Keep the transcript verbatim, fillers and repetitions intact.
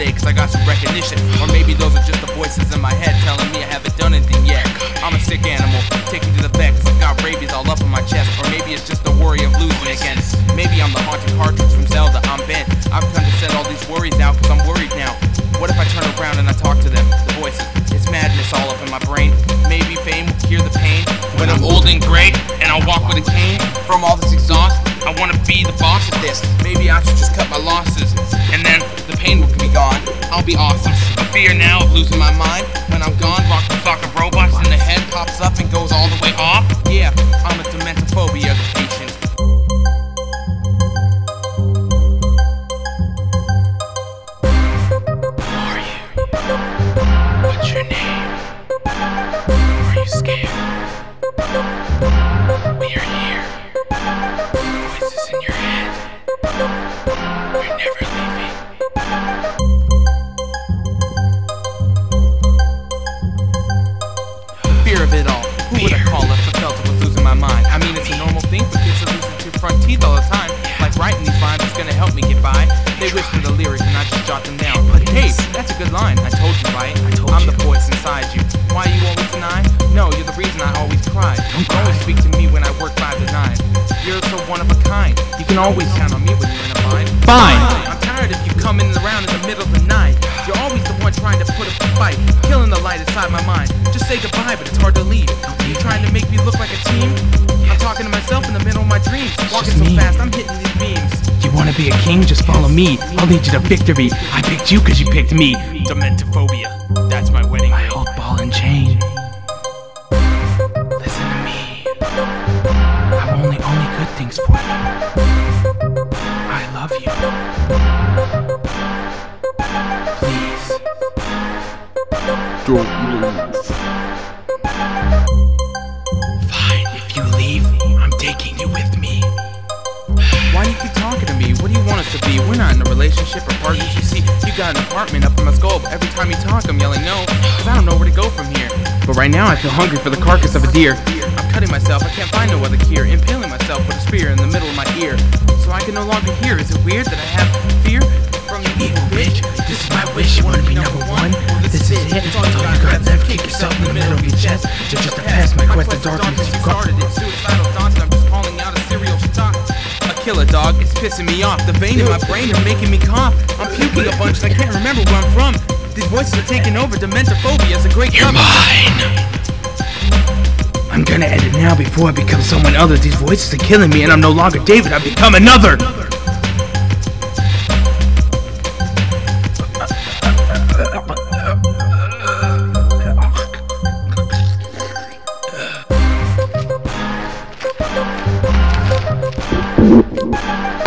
today cause I got some recognition. Or maybe those are just the voices in my head telling me I haven't done anything yet. I'm a sick animal, take me to the vet cause I've got rabies all up in my chest. Or maybe it's just the worry of losing again. Maybe I'm the haunted cartridge from Zelda, I'm bent. I've come to set all these worries out cause I'm worried now. What if I turn around and I talk to them, the voices? It's madness all up in my brain. Maybe fame will cure the pain when I'm old and gray and I'll walk with a cane. From all this exhaust, I wanna be the boss of this. Maybe I should just cut my losses and then the pain will be gone. I'll be awesome. The fear now of losing my mind. When I'm gone, rock the flock of robots and the head pops up and goes all the way off. Yeah, I'm a dementophobia patient. What's your name? Are you scared? We are here. Voices in your head. We're never leaving. The fear of it all. Who would I call if I felt it was losing my mind? I mean, it's a normal thing for kids to lose their two front teeth all the time. Like writing these rhymes is gonna help me get by. They whisper the lyrics and I just jot them down. Hey, that's a good line. I told you, right? I told I'm you. the voice inside you. Why you always deny? No, you're the reason I always cry. You can always speak to me when I work five to nine. You're so one of a kind. You can always count on me when you're in a bind. Fine. I'm tired of you coming around in the middle of the night. You're always the one trying to put up a fight, killing the light inside my mind. Just say goodbye, but it's hard to leave. You trying to make me look like a team? I'm talking to myself in the middle of my dreams. Walking so fast, I'm hitting these beams. You wanna be a king? Just follow me. I'll lead you to victory. I picked you cause you picked me. Dementophobia. That's my wedding My ring. old ball and chain. Listen to me. I want only only good things for you. I love you. Please. Don't move. Fine, if you leave, I'm taking you with me. Why do you keep talking to me? What do you want us to be? We're not in a relationship or partners. You see, you got an apartment up in my skull, but every time you talk, I'm yelling no, cause I don't know where to go from here. But right now, I feel hungry for the carcass of a deer. I'm cutting myself, I can't find no other cure. Impaling myself with a spear in the middle of my ear, so I can no longer hear. Is it weird that I have fear from the evil bitch? This is my wish, you wanna be number one? This is it, it's all you got left. Kick yourself in the middle of your chest. You're just a pest, my quest is darkness. You started it, suicidal thoughts, and I'm just calling out a serial stock. Killer dog, it's pissing me off. The vein in my brain are making me cough. I'm puking a bunch and I can't remember where I'm from. These voices are taking over. Dementophobia is a great You're cover. mine! I'm gonna end it now before I become someone other. These voices are killing me and I'm no longer David, I've become another! Thank you.